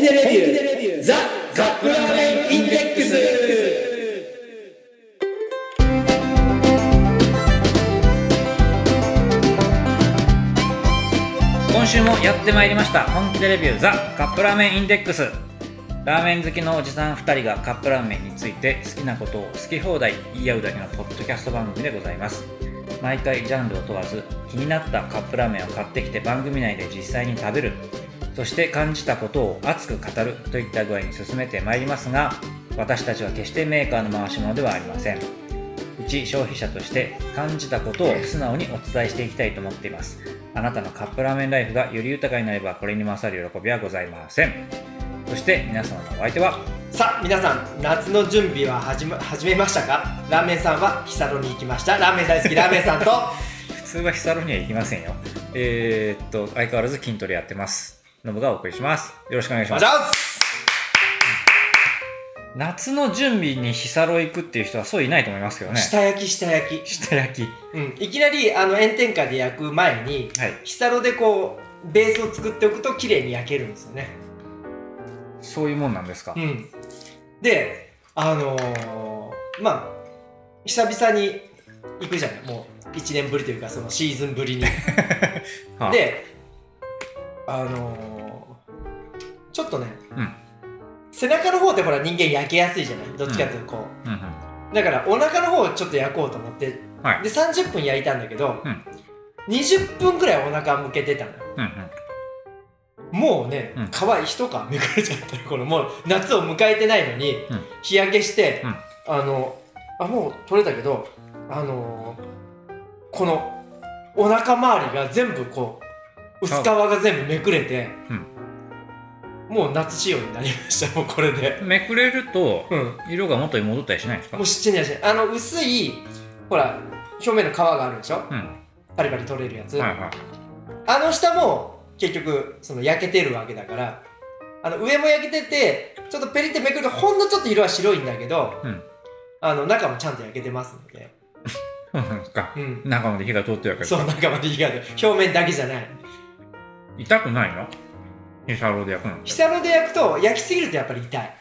気でレビューザ・カップラーメンインデックス。 今週もやってまいりました本気でレビューザ・カップラーメンインデックス。ラーメン好きのおじさん2人がカップラーメンについて好きなことを好き放題言い合うだけのポッドキャスト番組でございます。毎回ジャンルを問わず気になったカップラーメンを買ってきて番組内で実際に食べる、そして感じたことを熱く語るといった具合に進めてまいりますが、私たちは決してメーカーの回し物ではありません。一消費者として感じたことを素直にお伝えしていきたいと思っています。あなたのカップラーメンライフがより豊かになればこれに勝る喜びはございません。そして皆様のお相手は、 さあ皆さん、夏の準備は始めましたか？ラーメンさんはヒサロに行きました。ラーメン大好きラーメンさんと普通はヒサロには行きませんよ。相変わらず筋トレやってます。ノブがお送りします。よろしくお願いします。夏の準備にヒサロ行くっていう人はそういないと思いますけどね。 下焼き、いきなり炎天下で焼く前に、はい、ヒサロでこうベースを作っておくと綺麗に焼けるんですよね。 そういうもんなんですか？ で久々に行くじゃない。もう1年ぶりというかそのシーズンぶりにはあ、でちょっとね、背中の方ってほら人間焼けやすいじゃない。どっちかというとこう、だからお腹の方をちょっと焼こうと思って、はい、で30分焼いたんだけど、20分くらいお腹向けてたのよ。もうね、皮一皮めくれちゃったよ。このもう夏を迎えてないのに、日焼けして、もう取れたけど、このお腹周りが全部こう薄皮が全部めくれて、もう夏仕様になりました。もうこれでめくれると、色が元に戻ったりしないんですか？ もうしない。薄いほら表面の皮があるでしょ、パリパリ取れるやつ、下も結局その焼けてるわけだから、上も焼けててちょっとペリってめくるとほんのちょっと色は白いんだけど、中もちゃんと焼けてますのでそうなんですか、中まで火が通ってるわけですか？ そう、中まで火が通ってる。表面だけじゃない。 痛くないの？ヒサロで焼くの？ヒサロで焼くと焼きすぎるとやっぱり痛い。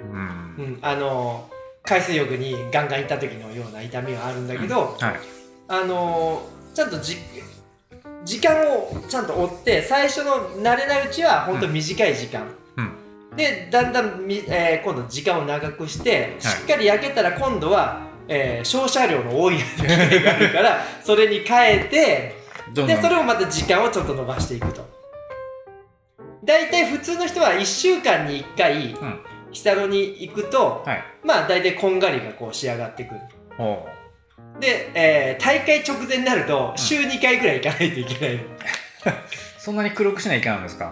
海水浴にガンガン行った時のような痛みはあるんだけど、ちゃんと時間をちゃんと追って、最初の慣れないうちは本当短い時間、でだんだん、今度時間を長くしてしっかり焼けたら今度は、照射量の多い機械があるからそれに変えて、でそれをまた時間をちょっと伸ばしていくと。だいたい普通の人は1週間に1回、ヒサロに行くと、まあだいたいこんがりがこう仕上がってくる。で、大会直前になると週2回くらい行かないといけないの。 そんなに黒くしないといけないんですか？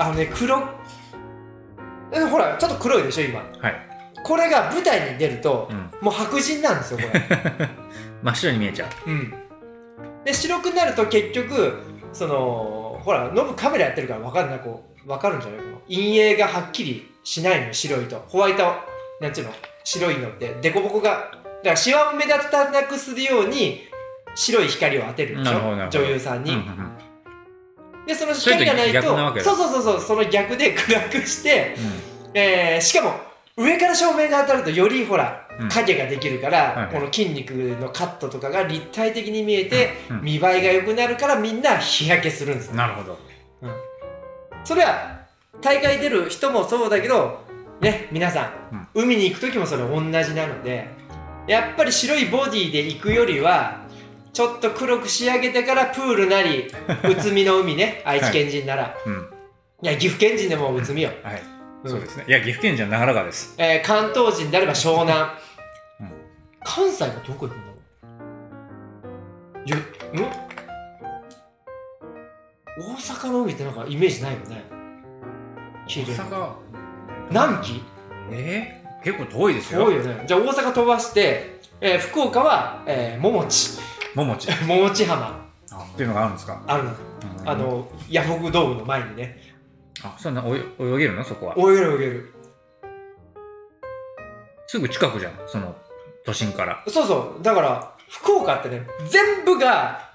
ほらちょっと黒いでしょ今、これが舞台に出ると、もう白人なんですよこれ。 真っ白に見えちゃう。 で白くなると結局そのほらノブカメラやってるから分かるんじゃないかな。陰影がはっきりしないのよ。白いとホワイトなんていうの、白いのってデコボコが、だからシワを目立たなくするように白い光を当てるんですよ、女優さんに。でその光がないとそうその逆で暗くして、しかも上から照明が当たるとよりほら影ができるから、この筋肉のカットとかが立体的に見えて、見栄えが良くなるからみんな日焼けするんですよ。 なるほど。 それは大会出る人もそうだけどね、皆さん、海に行く時もそれ同じなので、やっぱり白いボディで行くよりはちょっと黒く仕上げてからプールなり宇都宮の海ね、愛知県人なら、いや岐阜県人でも宇都宮よ。 そうですね。いや岐阜県人は長良川です。 関東人であれば湘南。関西がどこ行くんだろう。大阪の海ってなんかイメージないよね。 大阪南紀？ 結構遠いですよ。 遠いよね。じゃあ大阪飛ばして、福岡は、桃地浜っていうのがあるんですか？ あるの。ヤフオクドームの前にね。 そんな泳げるの？そこは泳げる。 すぐ近くじゃん、その都心から。 そうだから福岡ってね、全部が、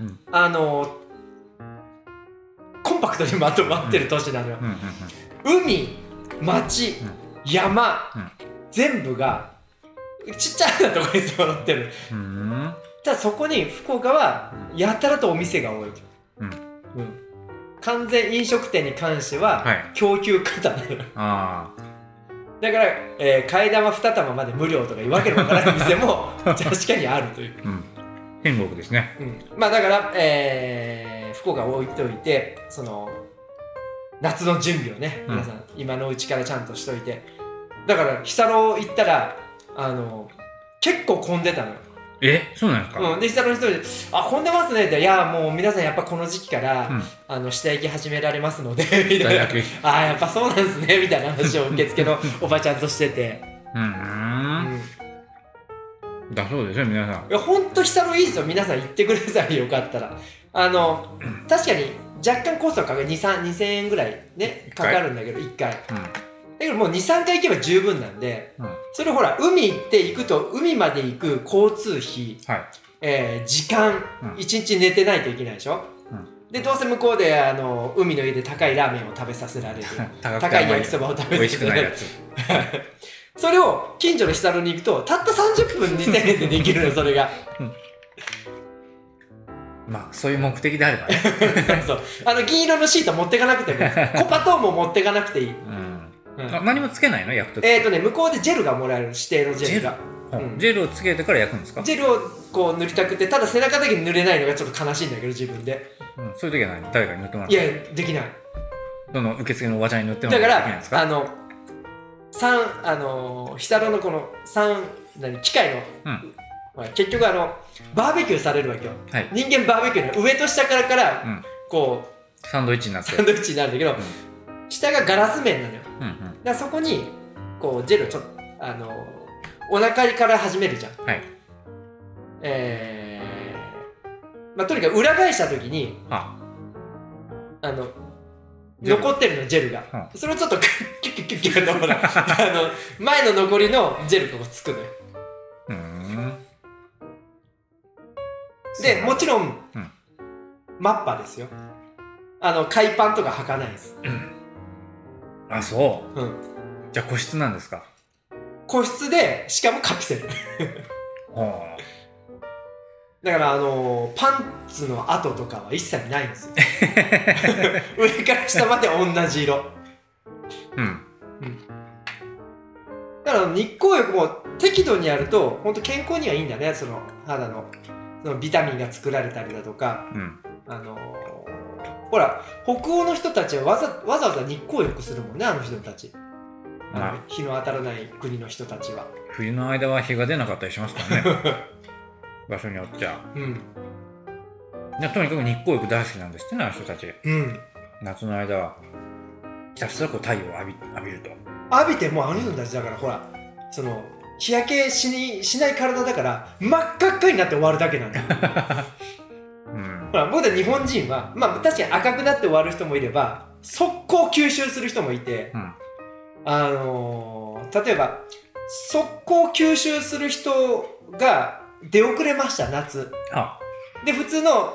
コンパクトにまとまってる都市なのよ。海、 町、 うん山、 うん全部がちっちゃなところに揃ってる。ただそこに福岡はやたらとお店が多いと、 うん完全飲食店に関しては供給過多なのよ、 あだから、替え玉2玉まで無料とかいうわけのわからない店も確かにあるという、 天国ですね。 まあだから、福岡置いておいて、その夏の準備をね、皆さん今のうちからちゃんとしといて、だから日サロ行ったら結構混んでたのよ。 そうなんですか。 で日サロの人で「混んでますね」って「いやもう皆さんやっぱこの時期から、下焼き始められますので」みたいな「やっぱそうなんですね」みたいな話を受付のおばちゃんとしててだそうですよ皆さん。 いやほんと日サロいいですよ、皆さん行ってくださいよかったら。確かに若干コストかかる、2000円ぐらいねかかるんだけど1回、だけどもう 2,3 回行けば十分なんで、それほら海行って行くと海まで行く交通費、時間、1日寝てないといけないでしょ、でどうせ向こうで海の家で高いラーメンを食べさせられる高い焼きそばを食べさせられるそれを近所の日サロに行くとたった30分2000円でできるのそれがまあそういう目的であればねそう銀色のシート持ってかなくてもコパトーンも持ってかなくていい、 何もつけないの焼くとき。 向こうでジェルがもらえる、指定のジェルが。 ジェルをつけてから焼くんですか。 ジェルをこう塗りたくて、ただ背中だけ塗れないのがちょっと悲しいんだけど自分で、 そういう時は何、誰かに塗ってもらう。 いやできない。 どの受付のおばちゃんに塗ってもらう。 だからできないんですか。 日サロのこの機械の、結局バーベキューされるわけよ、人間バーベキューの上と下から、こうサンドイッチになってサンドイッチになるんだけど、下がガラス面なのよ、だからそこにこうジェルをちょっとお腹から始めるじゃん、とにかく裏返した時に残ってるのジェルが、それをちょっとキュッキュッキュッキュッとほら前の残りのジェルがつくのよ。でもちろん、マッパですよ。海パンとか履かないです。 そう。じゃあ個室なんですか。 個室でしかもカプセルだからパンツの跡とかは一切ないんですよ上から下まで同じ色。だから日光浴も適度にやると本当健康にはいいんだね。その肌のビタミンが作られたりだとか、ほら北欧の人たちはわざわざ日光浴するもんね、人たち。日の当たらない国の人たちは冬の間は日が出なかったりしますからね場所によっちゃ。とにかく日光浴大好きなんですってね、人たち。夏の間はひたすらこう太陽を浴びると。浴びても人たちだからほら日焼けしない体だから真っ赤っかになって終わるだけなんだよほら僕ら日本人は確かに赤くなって終わる人もいれば速攻吸収する人もいて、例えば速攻吸収する人が出遅れました、夏で普通の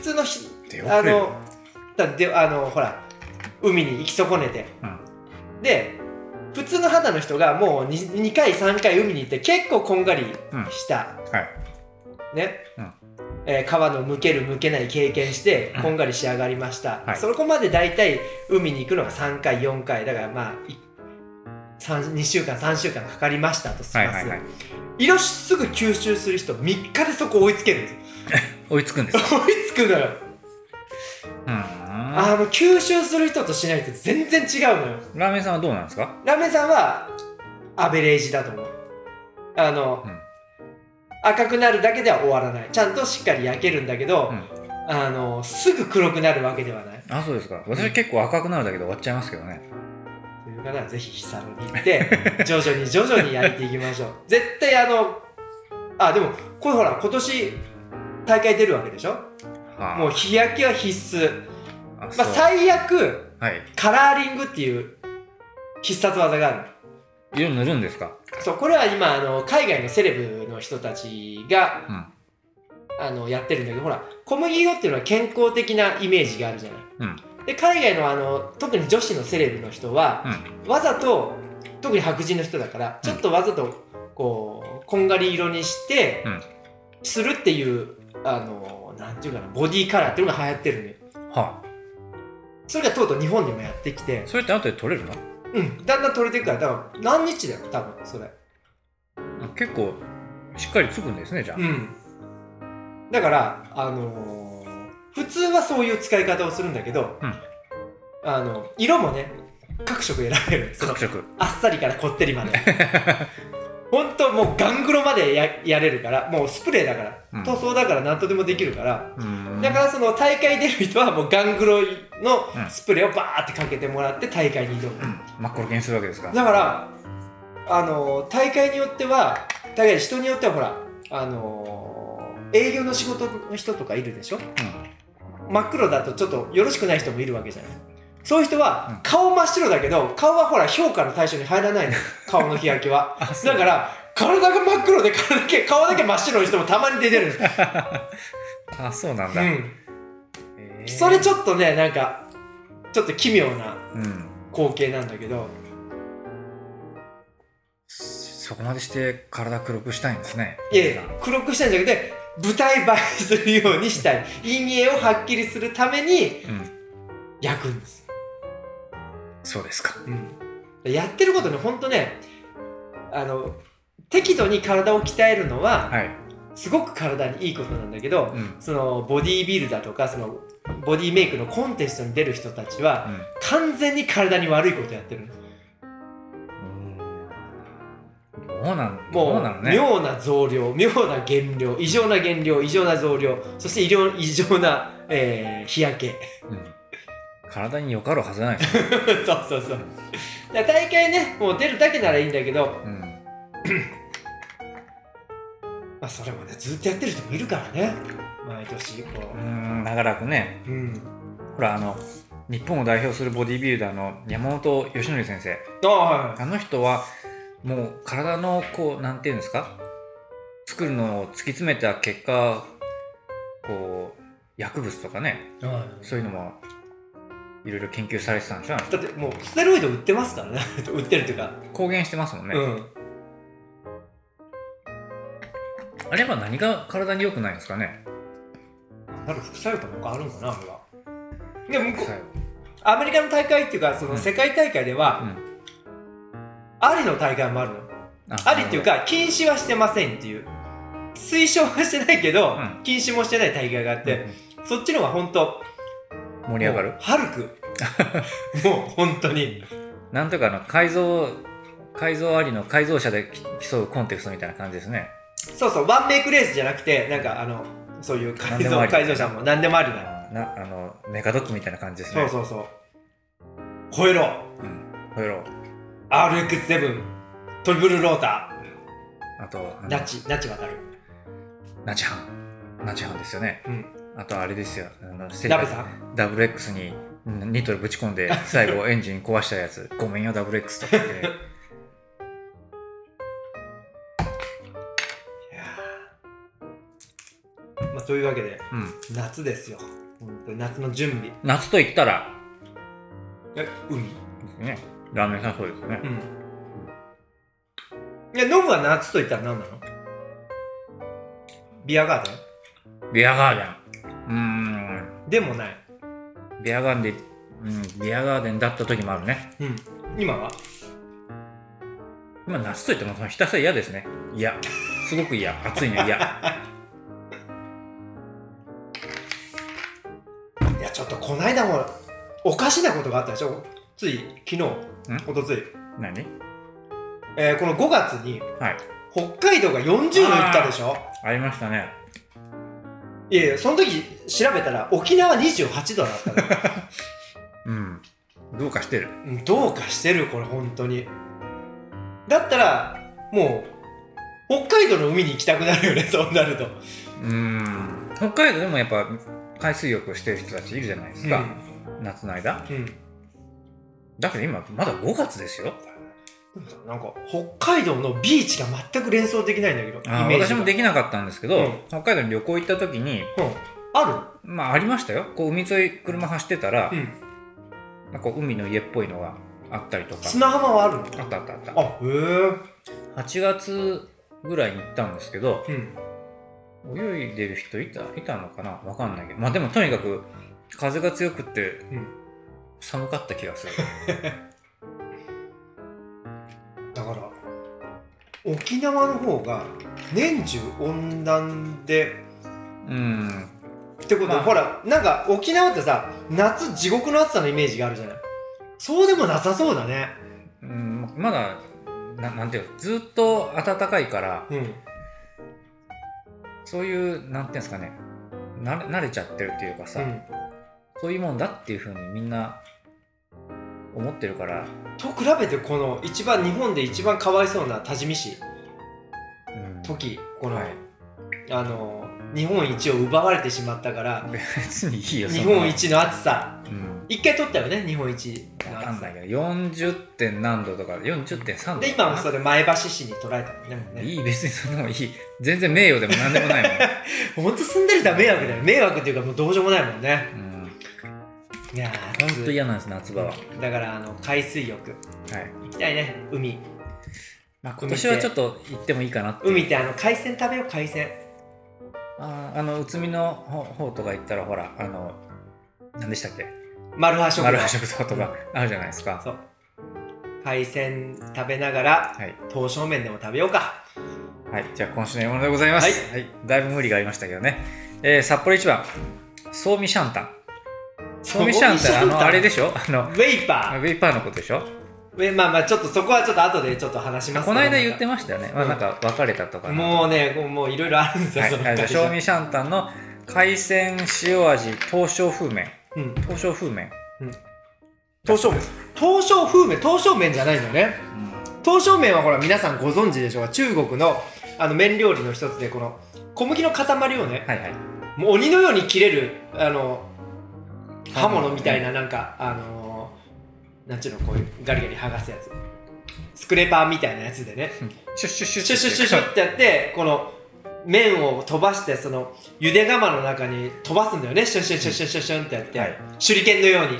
ほら海に行き損ねて、で普通の肌の人がもう 2回3回海に行って結構こんがりした、ね、皮の剥ける剥けない経験してこんがり仕上がりました、そこまでだいたい海に行くのが3回4回だから2週間3週間かかりましたとします。色すぐ吸収する人3日でそこ追いつけるんですよ追いつくんですか。 追いつくのよ。吸収する人としないと全然違うのよ。 ラーメンさんはどうなんですか。 ラーメンさんはアベレージだと思う。赤くなるだけでは終わらない、ちゃんとしっかり焼けるんだけど、すぐ黒くなるわけではない。 そうですか。私は結構赤くなるだけで終わっちゃいますけどね。 という方はぜひ日サロに行って徐々に焼いていきましょう絶対でもこれほら今年大会出るわけでしょ、もう日焼けは必須。最悪、カラーリングっていう必殺技がある。 色塗るんですか。 そう、これは今海外のセレブの人たちが、やってるんだけど、ほら小麦色っていうのは健康的なイメージがあるじゃない、 で海外の特に女子のセレブの人は、わざと特に白人の人だからちょっとわざとこうこんがり色にして、するっていうなんていうかな、ボディカラーっていうのが流行ってるのよ。それがとうとう日本にもやってきて。 それって後で取れるの？ だんだん取れていくから、だから何日だよ多分それ。 結構しっかりつくんですね、じゃあ。 だから普通はそういう使い方をするんだけど、色もね各色選べる。 各色。 あっさりからこってりまで。ほんともうガングロまで やれるから、もうスプレーだから、塗装だから何とでもできるから、だからその大会出る人はもうガングロのスプレーをバーってかけてもらって大会に挑む。 真っ黒けにするわけですか。 だから大会によっては、人によってはほら営業の仕事の人とかいるでしょ、真っ黒だとちょっとよろしくない人もいるわけじゃない。そういう人は顔真っ白だけど、顔はほら評価の対象に入らないの、顔の日焼けは。だから体が真っ黒で顔だけ真っ白の人もたまに出てるんです。 あ、そうなんだ。 それちょっとね、なんかちょっと奇妙な光景なんだけど、 そこまでして体黒くしたいんですね。 いやいや、黒くしたいんじゃなくて舞台映えするようにしたい。陰影をはっきりするために焼くんです。 そうですか。 やってることね、ほんとね、適度に体を鍛えるのは、すごく体にいいことなんだけど、そのボディービルダーとかそのボディメイクのコンテストに出る人たちは、完全に体に悪いことやってる。 もう妙な増量、妙な減量、異常な減量、異常な増量、そして異常な、日焼け。 体によかるはずないですね。 そう大会ね、もう出るだけならいいんだけど、まあそれもね、ずっとやってる人もいるからね、毎年こう。 長らくね。ほら日本を代表するボディビルダーの山本由伸先生。あの人はもう体のこうなんていうんですか、作るのを突き詰めた結果、こう薬物とかね、そういうのもいろいろ研究されてたんでしょ。 だってもうステロイド売ってますからね。売ってるっていうか公言してますもんね。あれは何が体に良くないんですかね。 なんか副作用かなんかあるのかな、あれは。でもアメリカの大会っていうか、その世界大会では、ありの大会もあるの。ありっていうか禁止はしてませんっていう、推奨はしてないけど、禁止もしてない大会があって、そっちの方が本当盛り上がる。 ハルク。もう本当に。 なんとか改造ありの改造車で競うコンテストみたいな感じですね。 そうワンメイクレースじゃなくて、なんかそういう改造車も何でもありな。 メカドッグみたいな感じですね。 そうホエロー、RX7 トリプルローター、あとナチ渡る、 ナチハンですよね。あとあれですよ、 ダベさんダブル X にニトロぶち込んで最後エンジン壊したやつ。ごめんよダブル X とか言ってね。 というわけで、夏ですよ。本当に夏の準備。 夏と言ったら海ですね。ラーメンさんそうですね。 いや、ノブは夏と言ったら何なの？ビアガーデン？ ビアガーデン。 でもない。 ビアガーデンだった時もあるね。 今は？ 今夏と言ってもひたすら嫌ですね。嫌。すごく嫌。暑いの嫌。いや、ちょっとこの間もおかしなことがあったでしょ。つい昨日、おとつい。 何？ この5月に、北海道が40度いったでしょ。 ありましたね。 いやその時調べたら沖縄28度だったの。 どうかしてる。 どうかしてる、これ本当に。だったらもう北海道の海に行きたくなるよね、そうなると。 北海道でもやっぱ海水浴をしてる人たちいるじゃないですか、夏の間。だけど今まだ5月ですよ。 なんか北海道のビーチが全く連想できないんだけど、 私もできなかったんですけど、北海道に旅行行った時に、 ある？ ありましたよ。こう海沿い車走ってたら、 なんか海の家っぽいのがあったりとか。 砂浜はあるの？ あったあったあった。 あ、へえ。 8月ぐらいに行ったんですけど、 うん。 泳いでる人いたのかな、わかんないけど、まあでもとにかく風が強くって寒かった気がする。 だから沖縄の方が年中温暖でってこと、ほらなんか沖縄ってさ、夏地獄の暑さのイメージがあるじゃない。そうでもなさそうだね。 まだなんていうか、ずっと暖かいから、そういうなんていうんですかね、慣れちゃってるっていうかさ、そういうもんだっていう風にみんな思ってるから。 と比べてこの日本で一番かわいそうな多治見市、時この、日本一を奪われてしまったから。 別にいいよ、 日本一の暑さ、一回取ったよね、日本一の暑さ。 なんだけど 40. 点何度とか 40.3 度で今もそれ前橋市に捉えたのね。もうねいい、別にそんなのいい、全然名誉でも何でもないもん。 ほんと住んでる人は迷惑だよ。迷惑っていうかもうどうしようもないもんね。いやー、ほんと嫌なんです、夏場は。 だから海水浴、行きたいね、海。 まあ今年はちょっと行ってもいいかなって。 海って海鮮食べよう、海鮮。 宇都宮の方とか行ったらほら、何でしたっけ、 マルハ食堂とかあるじゃないですか。 そう、海鮮食べながら、刀削麺でも食べようか。 はい、じゃあ今週の獲物でございます。だいぶ無理がありましたけどね。札幌一番ソーミシャンタン。ソーミシャンタン、あれでしょ、ウェイパーのことでしょ。 まあちょっとそこはちょっと後でちょっと話しますけど、 この間言ってましたよね。なんか別れたとか。 もうね、もういろいろあるんですよ。 ソーミシャンタンの海鮮塩味刀削風麺。刀削風麺。 刀削麺じゃないのね。刀削麺はほら皆さんご存知でしょうか。中国の麺料理の一つで、この小麦の塊をね、もう鬼のように切れる刃物みたいな、なんかなんちゅうの、こういうガリガリ剥がすやつ、スクレーパーみたいなやつでね、 シュッシュッシュッシュッシュッシュッシュッってやって、この麺を飛ばして、そのゆで釜の中に飛ばすんだよね。シュッシュッシュッシュッシュッシュッってやって、手裏剣のように。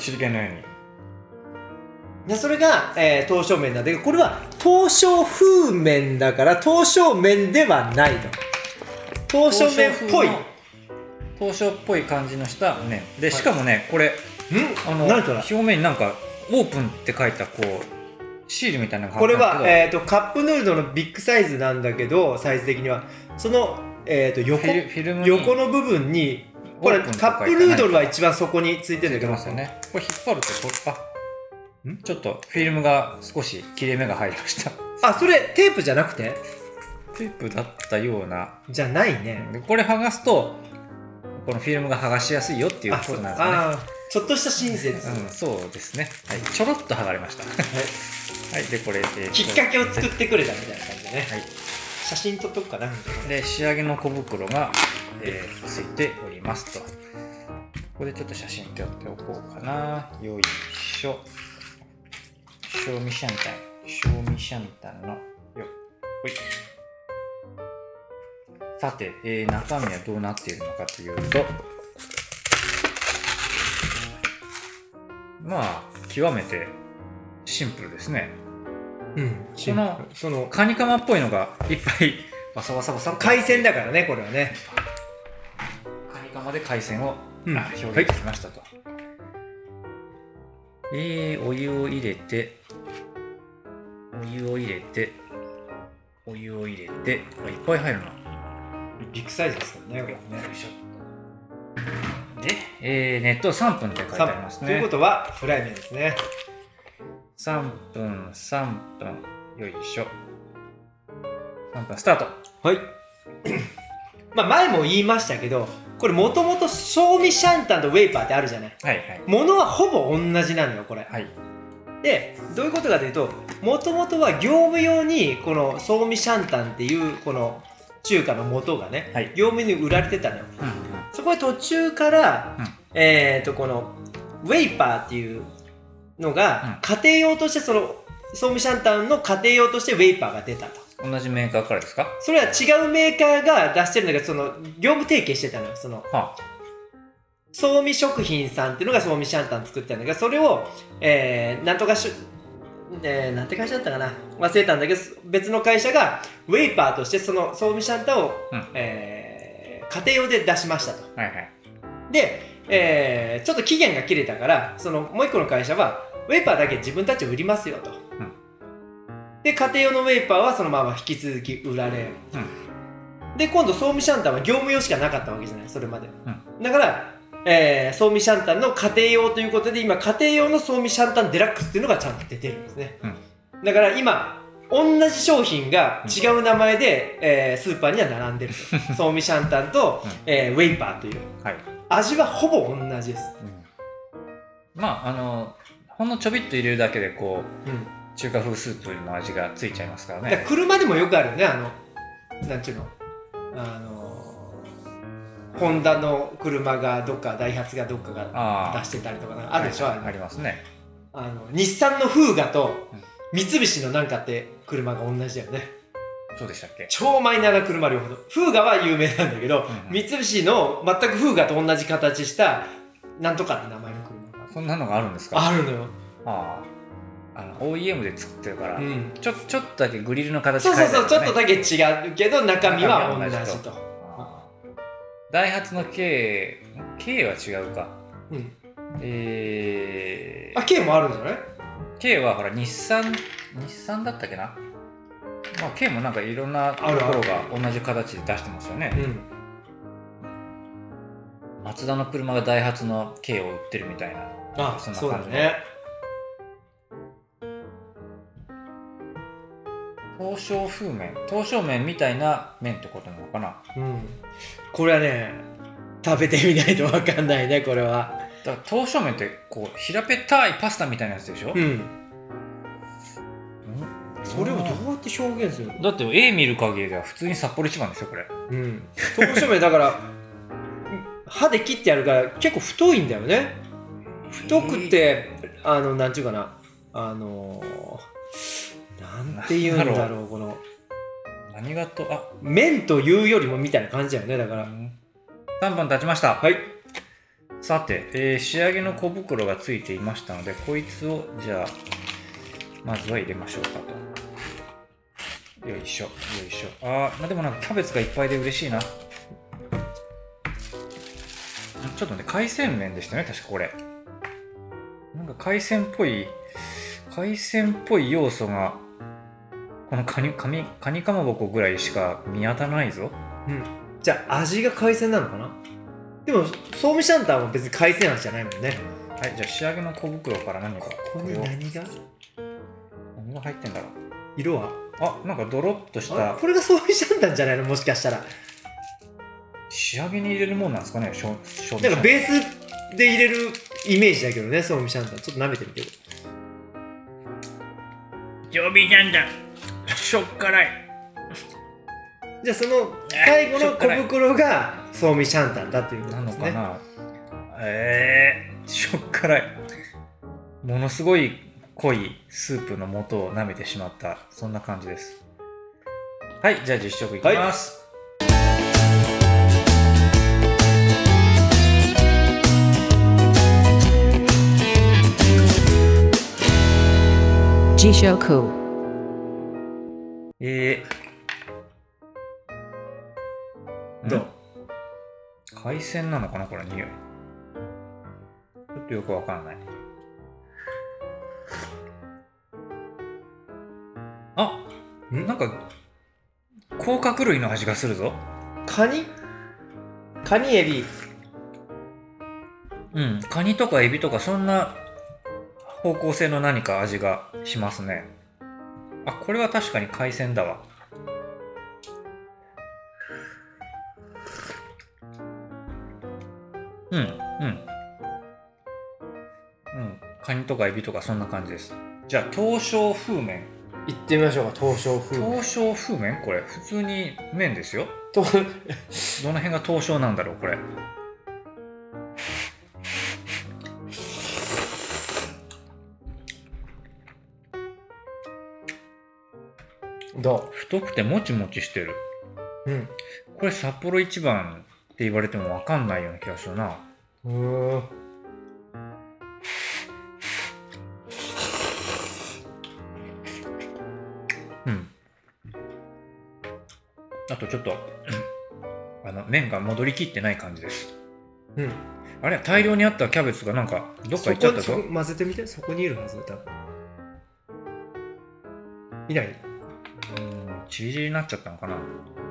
でそれが、刀削麺なんだけど、これは刀削風麺だから刀削麺ではないの。刀削麺っぽい、 刀削っぽい感じのした麺で、しかもね、これ表面になんかオープンって書いたこうシールみたいなのがこれは、カップヌードルのビッグサイズなんだけど、サイズ的にはその、横の部分に、これカップヌードルは一番底についてるんだけど、 これ引っ張るとちょっとフィルムが少し切れ目が入りました。 あ、それテープじゃなくて？ テープだったような。 じゃないね。 これ剥がすとこのフィルムが剥がしやすいよっていうことなんですね。 ちょっとした親切。 そうですね。ちょろっと剥がれました。はい。でこれきっかけを作ってくれたみたいな感じでね。写真撮っとくかな。 で仕上げの小袋がついておりますと。ここでちょっと写真撮っておこうかな。よいしょ。賞味シャンタンのよほい。さて、中身はどうなっているのかというと、まあ極めてシンプルですね。そのカニカマっぽいのがいっぱいバサバサバサ。 海鮮だからね、これはね。 カニカマで海鮮を表現しましたと。お湯を入れて、これいっぱい入るな。 ビッグサイズですからね、これね。 で、熱湯3分って書いてありますね。 ということはフライ麺ですね。 3分、よいしょ。3分スタート。 はい。まあ前も言いましたけど、これもともとソーミシャンタンとウェイパーってあるじゃない。ものはほぼ同じなのよ、これ。で、どういうことかというと、もともとは業務用にこのソーミシャンタンっていうこの中華の素がね、業務に売られてたのよ。そこで途中から、このウェイパーっていうのが家庭用として、そのソーミシャンタンの家庭用としてウェイパーが出たと。 同じメーカーからですか？ それは違うメーカーが出してるんだけど、その業務提携してたのよ。その総味食品さんっていうのが総味シャンタン作ってるんだけど、それを、なんとかなんて会社だったかな、忘れたんだけど、別の会社がウェイパーとしてその総味シャンタンを、家庭用で出しましたと。 はいはい。 で、ちょっと期限が切れたから、そのもう一個の会社はウェイパーだけ自分たち売りますよと。で、家庭用のウェイパーはそのまま引き続き売られ、で、今度総味シャンタンは業務用しかなかったわけじゃない、それまで。だから、総味シャンタンの家庭用ということで、今家庭用の総味シャンタンデラックスっていうのがちゃんと出てるんですね。だから今同じ商品が違う名前で、スーパーには並んでると。総味シャンタンと、ウェイパーという、味はほぼ同じです。 まあほんのちょびっと入れるだけでこう、中華風スープの味がついちゃいますからね。 だから車でもよくあるね、なんちゅうの、ホンダの車がどっか、ダイハツがどっかが出してたりとかあるでしょ。 ありますね。 日産のフーガと三菱のなんかって車が同じだよね。 そうでしたっけ。 超マイナーな車両方。フーガは有名なんだけど、三菱の全くフーガと同じ形したなんとかって名前の車が。 そんなのがあるんですか。 あるのよ。 OEM で作ってるから、ちょっとだけグリルの形変えてる、 そう、ちょっとだけ違うけど中身は同じと。 ダイハツの K は違うか。 K もあるんじゃない？ K はほら日産だったっけな。まあ K もなんかいろんなところが同じ形で出してますよね。マツダの車がダイハツの K を売ってるみたいな。そんな感じね。刀削麺みたいな麺ってことなのかな。 これはね、食べてみないと分かんないね、これは。 だから刀削麺ってこう平べったいパスタみたいなやつでしょ。 それをどうやって表現するの？ だって絵見る限りでは普通に札幌一番ですよこれ。 刀削麺だから歯で切ってやるから結構太いんだよね。太くてなんていうかな、なんていうんだろう、この何がと麺というよりもみたいな感じだよね。だから 3分経ちました。 はい。 さて、仕上げの小袋がついていましたので、こいつをじゃあまずは入れましょうかと。よいしょよいしょ。でもなんかキャベツがいっぱいで嬉しいな。ちょっとね、海鮮麺でしたね、確かこれ。なんか海鮮っぽい要素がこのカニかまぼこぐらいしか見当たらないぞ。 じゃあ味が海鮮なのかな。でも総味シャンタンは別に海鮮味じゃないもんね。 はい、じゃあ仕上げの小袋から何か。 ここに何が入ってんだろう。 色はなんかドロッとしたこれが総味シャンタンじゃないの、もしかしたら。 仕上げに入れるもんなんですかね。 なんかベースで入れるイメージだけどね、総味シャンタン。ちょっと舐めてみて。 常備シャンタンしょっからい。 じゃあその最後の小袋が総味シャンタンだということですね。 なのかな。しょっからい。ものすごい濃いスープの素を舐めてしまった、そんな感じです。はい、じゃあ実食いきます。 Jishoku。 どう？ 海鮮なのかなこれ、匂い。ちょっとよくわからない。なんか甲殻類の味がするぞ。 カニエビ。 カニとかエビとかそんな方向性の何か味がしますね。これは確かに海鮮だわ。カニとかエビとかそんな感じです。じゃあ刀削風麺いってみましょうか。刀削風麺。 刀削風麺、これ普通に麺ですよ。どの辺が刀削なんだろうこれ。 どう？ 太くてもちもちしてる。これ札幌一番って言われても分かんないような気がするな。 あとちょっと麺が戻りきってない感じです。あれ大量にあったキャベツがなんかどっか行っちゃったぞ。 そこ混ぜてみて。そこにいるはず多分。いない？ チリチリになっちゃったのかな。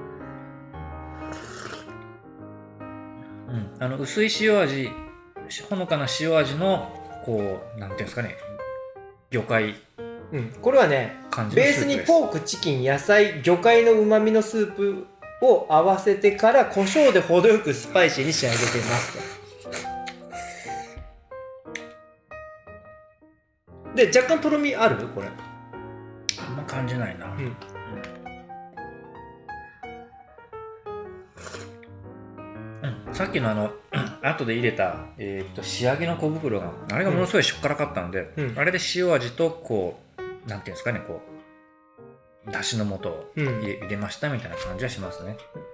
薄い塩味、ほのかな塩味のこうなんていうんですかね、魚介。 これはね、ベースにポーク、チキン、野菜、魚介の旨味のスープを合わせてから胡椒で程よくスパイシーに仕上げてますと。で、若干とろみある？これあんま感じないな。さっきの後で入れた、仕上げの小袋があれがものすごいしょっからかったので、あれで塩味とこうなんていうんですかね、こうだしの素を入れましたみたいな感じはしますね。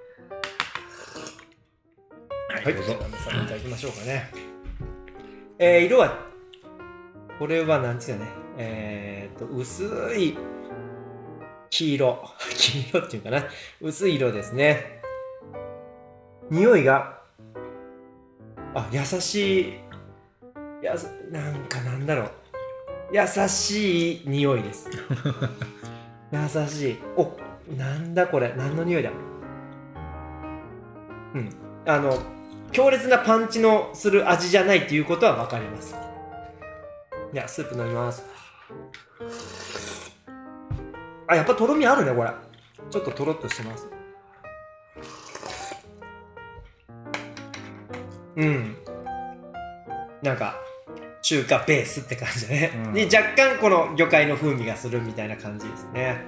はい、どうぞ。いただきましょうかね。色はこれはなんですよね。薄い黄色っていうかな、薄い色ですね。匂いが優しい、なんだろう、優しい匂いです。優しい。なんだこれ、何の匂いだ。強烈なパンチのする味じゃないっていうことは分かります。じゃあスープ飲みます。やっぱとろみあるねこれ。ちょっととろっとしてます。なんか中華ベースって感じね。で若干この魚介の風味がするみたいな感じですね。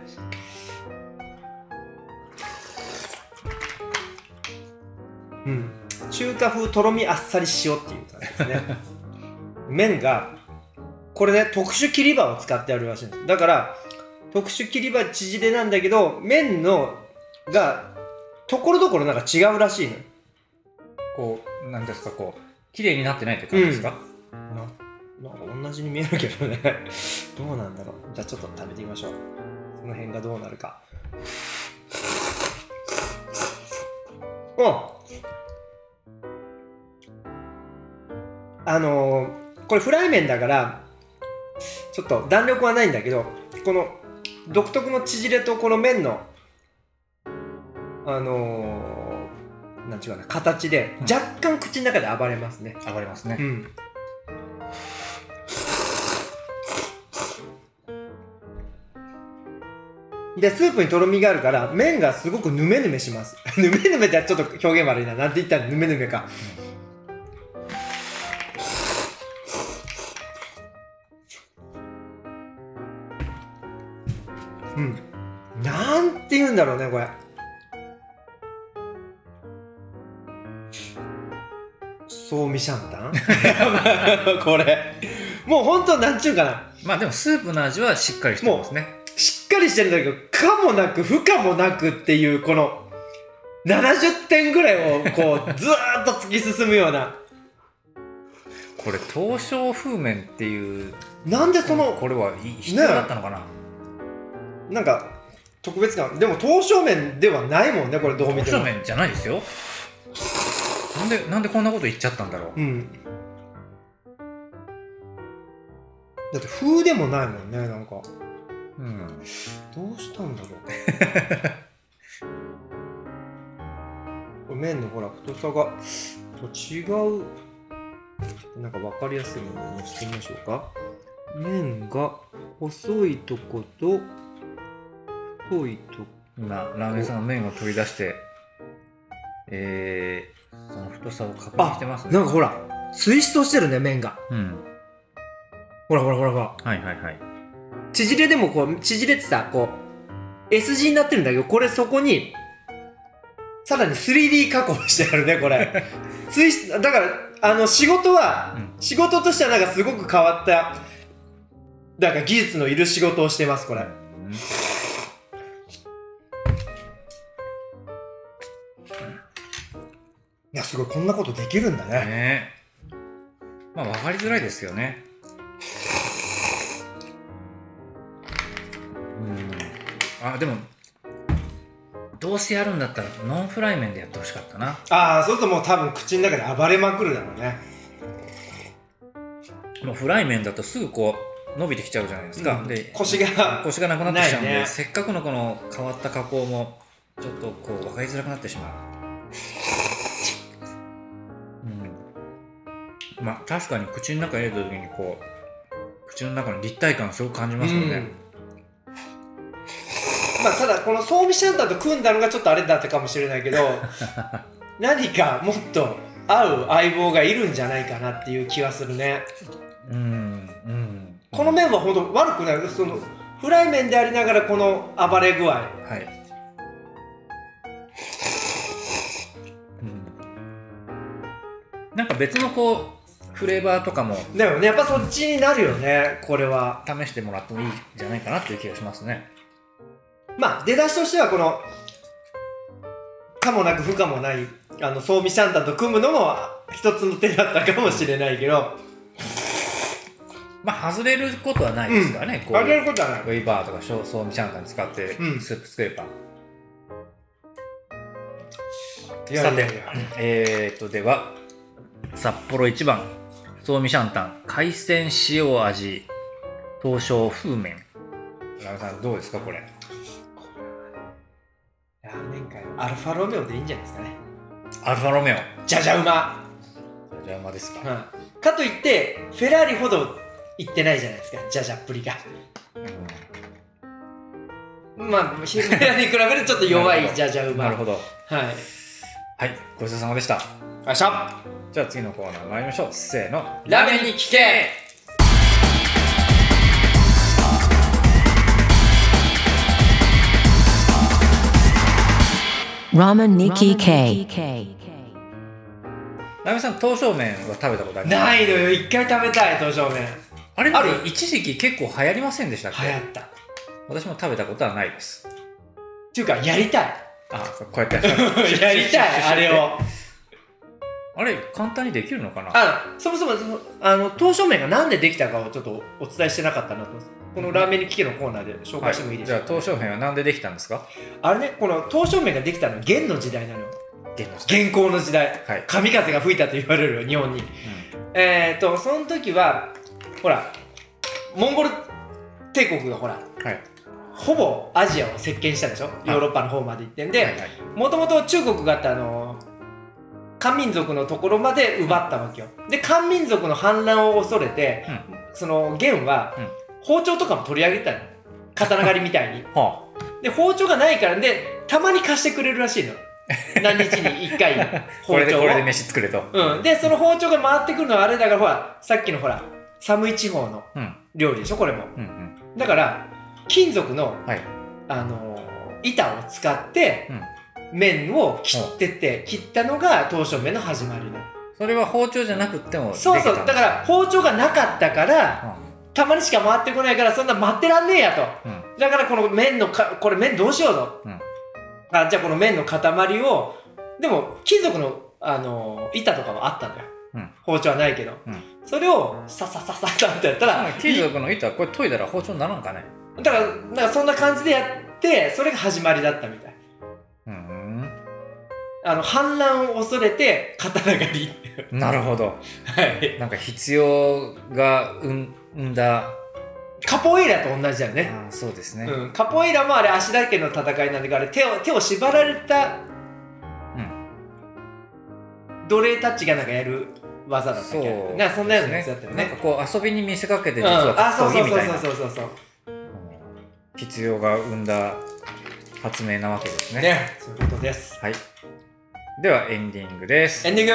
中華風とろみあっさり塩っていう感じですね。麺がこれね、特殊切り刃を使ってあるらしいんです。だから特殊切り刃縮れなんだけど、麺のがところどころなんか違うらしいの。 こうなんですか、こう綺麗になってないって感じですか？ なんか同じに見えるけどね。どうなんだろう。じゃあちょっと食べてみましょう。その辺がどうなるか。これフライ麺だからちょっと弾力はないんだけど、この独特の縮れとこの麺のなんちゅうかな、形で若干口の中で暴れますね。 暴れますね。 でスープにとろみがあるから麺がすごくヌメヌメします。ヌメヌメってちょっと表現悪いな。なんて言ったらヌメヌメか。なんて言うんだろうねこれ。ソーミシャンタンこれもうほんとなんちゅうかな。 まあでもスープの味はしっかりしてますね。 しっかりしてるんだけど、可もなく不可もなくっていうこの70点ぐらいをこうずーっと突き進むような。 これ東証風麺っていう、 なんでそのこれは必要だったのかな、 なんか特別感。でも刀削麺ではないもんねこれ。どう見ても刀削麺じゃないですよ。なんでこんなこと言っちゃったんだろう。 だって風でもないもんね。なんかどうしたんだろう。麺のほら太さが違う。なんか分かりやすいものにしてみましょうか。麺が細いとこと太いとこ。 今ラーメンさんが麺を取り出してその太さを確認してますね。 なんかほらツイストしてるね麺が。ほら。 はいはいはい。 縮れでもこう縮れてさ、こう S 字になってるんだけど、これそこにさらに 3D 加工してあるねこれ。ツイストだから仕事は、仕事としてはなんかすごく変わったなんか技術のいる仕事をしてますこれ。いやすごい、こんなことできるんだね。 まあ分かりづらいですよね。でもどうせやるんだったらノンフライ麺でやってほしかったな。 そうするともう多分口の中で暴れまくるだろうね。 もうフライ麺だとすぐこう伸びてきちゃうじゃないですか、で腰がなくなってきちゃうんで、 ないね。 せっかくのこの変わった加工もちょっとこう分かりづらくなってしまう。まあ確かに口の中に入れた時にこう口の中の立体感をすごく感じますよね。 ただこのソーミシャンタンと組んだのがちょっとあれだったかもしれないけど何かもっと合う相棒がいるんじゃないかなっていう気はするね。この麺は本当悪くない。そのフライ麺でありながらこの暴れ具合、 なんか別のこうフレーバーとかもでもね、やっぱそっちになるよね。これは試してもらってもいいんじゃないかなっていう気がしますね。 出だしとしてはこの可もなく不可もないソーミシャンタンと組むのも一つの手だったかもしれないけど、 外れることはないですからね。 外れることはない。 ウェイバーとかソーミシャンタン使ってスープ作れば。さて、では札幌一番ソーミシャンタン海鮮塩味東証風麺。ラムさんどうですかこれ。 ラーメン界アルファロメオでいいんじゃないですかね。 アルファロメオじゃじゃ馬ですか。 かといってフェラーリほどいってないじゃないですか、じゃじゃっぷりが。フェラーリに比べるとちょっと弱いじゃじゃ馬。 なるほど。はい、ごちそうさまでした。じゃあ次のコーナー参りましょう。せーの、 ラーメンに聞け。 ラーメンに聞け。ラーメンさん、刀削麺は食べたことありますか？ ないのよ。一回食べたい刀削麺。 あれ一時期結構流行りませんでしたっけ？ 流行った。 私も食べたことはないです。 っていうかやりたい。 こうやってやりたい。あれをあれ簡単にできるのかな。 そもそも刀削麺がなんでできたかをちょっとお伝えしてなかったなと。このラーメンに聞けのコーナーで紹介してもいいですか？ じゃあ刀削麺はなんでできたんですか？ あれね、この刀削麺ができたのは元の時代なのよ。元寇の時代、神風が吹いたと言われるよ、日本に。その時はほらモンゴル帝国がほら、ほぼアジアを席巻したでしょ。ヨーロッパの方まで行ってんで、もともと中国があった漢民族のところまで奪ったわけよ。で漢民族の反乱を恐れて、その元は、包丁とかも取り上げたの、刀狩りみたいにで包丁がないからでたまに貸してくれるらしいの。何日に1回包丁をこれで飯作れと。 でその包丁が回ってくるのはあれだから、ほらさっきのほら寒い地方の料理でしょこれも。だから金属の、板を使って、麺を切ったのが刀削麺の始まりの。 それは包丁じゃなくってもできた。 そうだから包丁がなかったから、たまにしか回ってこないから、そんな待ってらんねえやと、だからこの麺のこれ麺どうしようと、じゃあこの麺の塊を、でも金属の、板とかはあったんだよ、包丁はないけど、それをサササササってやったら、 金属の板これ研いだら包丁にならんかね。 だからそんな感じでやって、それが始まりだったみたい。反乱を恐れて刀狩り。 なるほど。なんか必要が生んだカポエイラと同じだよね。 そうですね。 カポエイラもあれ足だけの戦いなんだけど、あれ手を縛られた、奴隷タッチがなんかやる技だったっけ。なんかそんなようなやつだったよね。 なんかこう遊びに見せかけて実は格闘技みたいな。 そう必要が生んだ発明なわけですね。 そういうことです。 はい。ではエンディングです。 エンディング。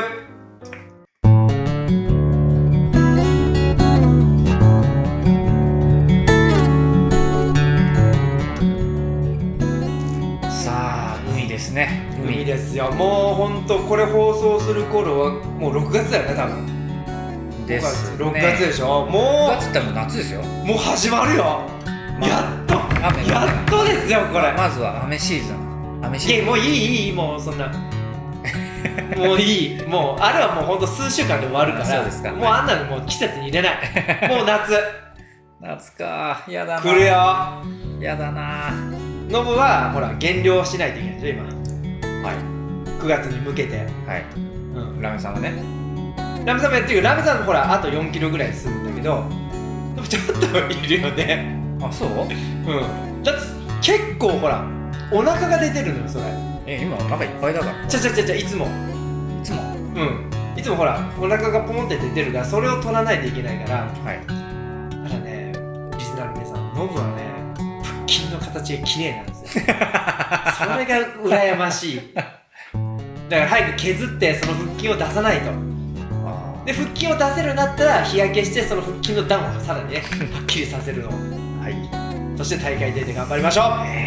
さあ海ですね。 海ですよ。もうほんとこれ放送する頃はもう6月だよね多分。 ですね。 6月でしょ。もう 6月ってもう夏ですよ。 もう始まるよ。やっとですよこれ。 まずは雨シーズン。 もういいもうそんなもういい、もうあれはもうほんと数週間で終わるからそうですか。 もうあんなのもう季節に入れないもう夏夏か、やだな。 来るよ。 やだな。 ノブはほら減量しないといけないでしょ今。 はい 9月に向けて。 はい。 うん。 ラメさんはね。 ラメさんもやってるよ。ラメさんもほらあと4キロぐらい進むんだけど、でもちょっといるよね。 あ、そう？ うん。だって結構ほらお腹が出てるのよそれ。 今お腹いっぱいだから。 いつも。 いつも。 うん。いつもほらお腹がポンって出てるからそれを取らないといけないから。 はい。 ただね、リスナーの皆さん、ノブはね、腹筋の形が綺麗なんですよ。それが羨ましい。だから早く削ってその腹筋を出さないと。で腹筋を出せるようになったら日焼けしてその腹筋の段をさらにねはっきりさせるの。はい。そして大会出て頑張りましょう。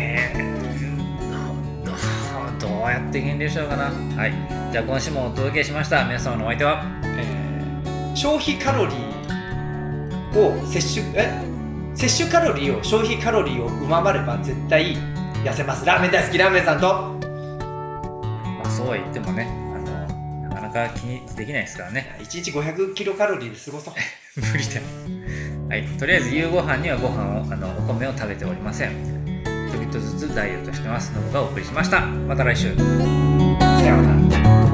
どうやって減量しようかな。はい。じゃあ今週もお届けしました。皆様のお相手は、 消費カロリーを摂取カロリーを消費カロリーを上回れば絶対痩せます。ラーメン大好きラーメンさんと。 まあそうは言ってもね、なかなか気にできないですからね。 1日500キロカロリーで過ごそう。 無理だよ。はい。とりあえず夕ご飯にはご飯をお米を食べておりません。ちょびっとずつダイエットしてます。ノブがお送りしました。また来週。 さようなら。